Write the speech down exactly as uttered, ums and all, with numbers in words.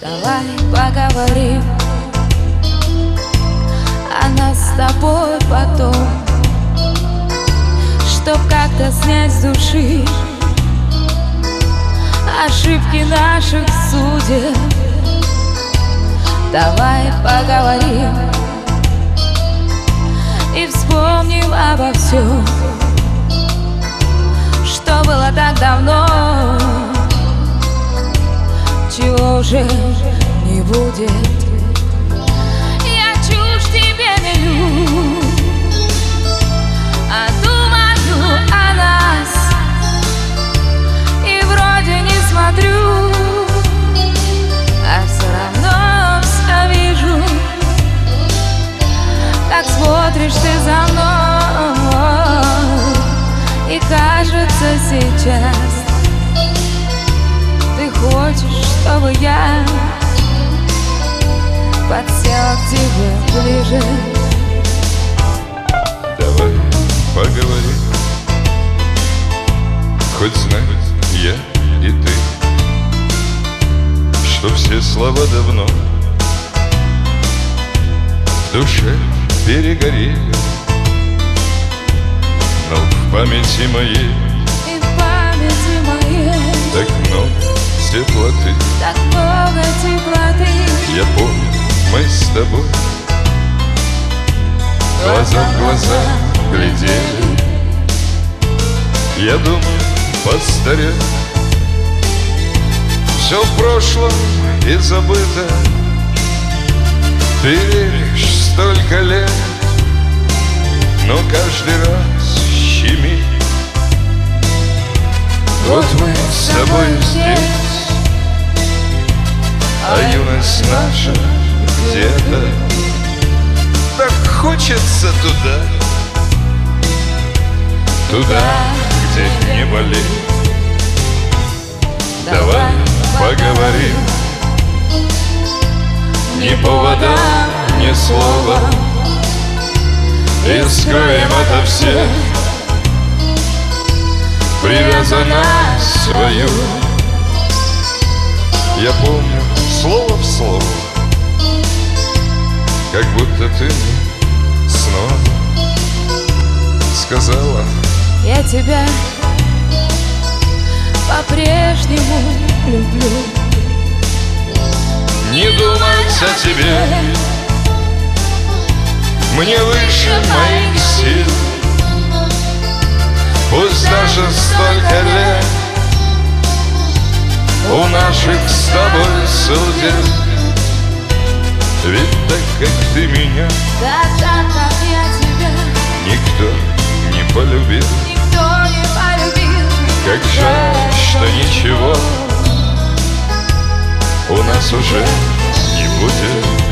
Давай поговорим о нас с тобой потом, чтоб как-то снять с души ошибки наших судеб. Давай поговорим и вспомним обо всем, что было так давно, чего уже не будет. Я чушь тебе мелю, а думаю о нас, и вроде не смотрю, а все равно все вижу, как смотришь ты за мной. И кажется сейчас ты хочешь, чтобы я подсела к тебе ближе. Давай поговорим, хоть знать я и ты, что все слова давно в душе перегорели, но в памяти моей И в памяти моей так много теплоты. так много теплоты. Я помню, мы с тобой глаза в глаза глядели. Я думаю, постарел, все в прошлом и забыто. Ты веришь столько лет, но каждый раз щемит. Вот мы с тобой здесь, а юность наша где-то. Так хочется туда, туда, где не болит. Давай поговорим, ни повода, ни слова, и скроем ото всех привязанность свою. Я помню слово в слово, как будто ты мне снова сказала: Я тебя по-прежнему люблю. не думать о тебе мне выше моих сил. Пусть даже столько лет у наших с тобой судеб, ведь так, как ты меня, Да, так, как я тебя, никто не полюбил. никто не полюбил. Как жаль, что ничего у нас уже не будет.